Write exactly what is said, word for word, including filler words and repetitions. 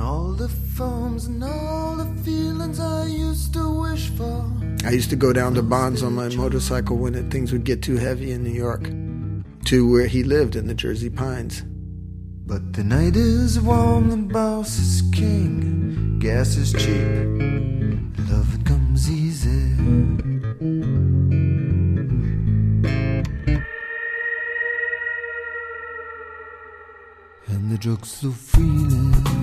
all the forms and all the feelings I used to wish for. I used to go down to Bonds on my motorcycle when it, things would get too heavy in New York, to where he lived in the Jersey Pines. But the night is warm, the boss is king, gas is cheap, love it comes easy. And the drugs so freely.